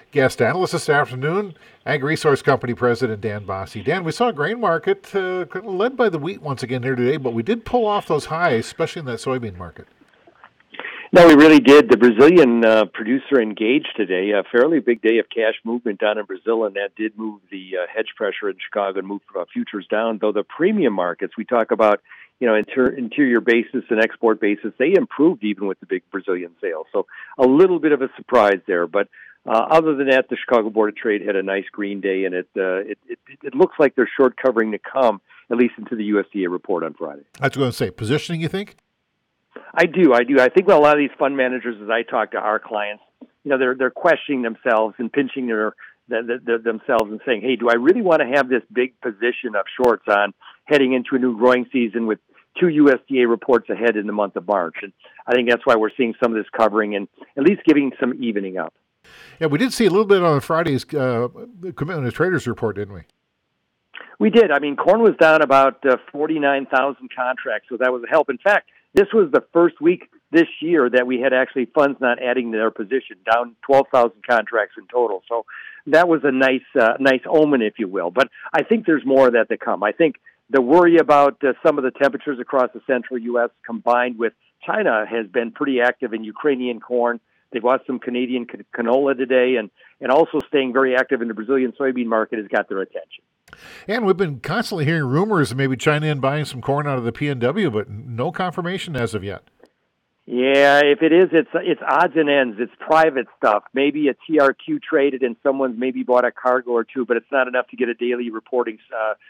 guest analyst this afternoon, Ag Resource Company President Dan Bosse. Dan, we saw a grain market kind of led by the wheat once again here today, but we did pull off those highs, especially in that soybean market. No, we really did. The Brazilian producer engaged today. A fairly big day of cash movement down in Brazil, and that did move the hedge pressure in Chicago and move futures down. Though the premium markets, we talk about, interior basis and export basis, they improved even with the big Brazilian sales. So a little bit of a surprise there. But other than that, the Chicago Board of Trade had a nice green day, and it looks like there's short covering to come, at least into the USDA report on Friday. I was going to say, positioning, you think? I do. I think with a lot of these fund managers, as I talk to our clients, they're questioning themselves and pinching themselves and saying, hey, do I really want to have this big position of shorts on heading into a new growing season with two USDA reports ahead in the month of March? And I think that's why we're seeing some of this covering and at least giving some evening up. Yeah, we did see a little bit on Friday's Commitment of Traders report, didn't we? We did. I mean, corn was down about 49,000 contracts, so that was a help. In fact, this was the first week this year that we had actually funds not adding to their position, down 12,000 contracts in total. So that was a nice omen, if you will. But I think there's more of that to come. I think the worry about some of the temperatures across the central U.S. combined with China has been pretty active in Ukrainian corn. They've lost some Canadian canola today, and also staying very active in the Brazilian soybean market has got their attention. And we've been constantly hearing rumors of maybe China in buying some corn out of the PNW, but no confirmation as of yet. Yeah, if it is, it's odds and ends. It's private stuff. Maybe a TRQ traded and someone's maybe bought a cargo or two, but it's not enough to get a daily reporting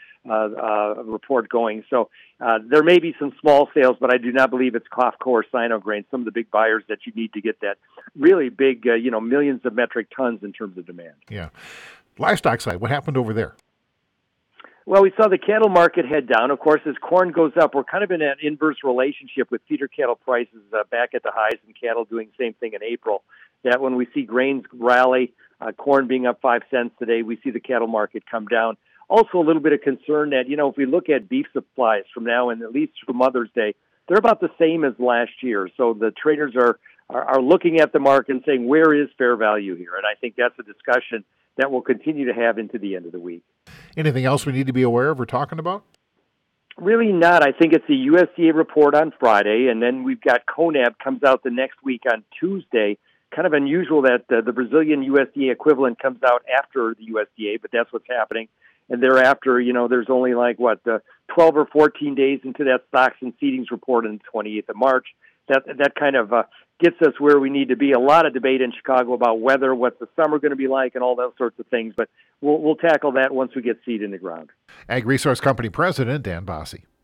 report going. So there may be some small sales, but I do not believe it's COFCO or Sinograin, some of the big buyers that you need to get that really big, millions of metric tons in terms of demand. Yeah. Livestock side, what happened over there? Well, we saw the cattle market head down. Of course, as corn goes up, we're kind of in an inverse relationship with feeder cattle prices back at the highs and cattle doing the same thing in April. That when we see grains rally, corn being up 5 cents today, we see the cattle market come down. Also, a little bit of concern that, if we look at beef supplies from now and at least through Mother's Day, they're about the same as last year. So the traders are looking at the market and saying, where is fair value here? And I think that's a discussion that we'll continue to have into the end of the week. Anything else we need to be aware of or talking about? Really not. I think it's the USDA report on Friday, and then we've got CONAB comes out the next week on Tuesday. Kind of unusual that the Brazilian USDA equivalent comes out after the USDA, but that's what's happening. And thereafter, there's only 12 or 14 days into that stocks and seedings report on the 28th of March. That kind of gets us where we need to be. A lot of debate in Chicago about weather, what's the summer going to be like, and all those sorts of things. But we'll tackle that once we get seed in the ground. Ag Resource Company President Dan Bosse.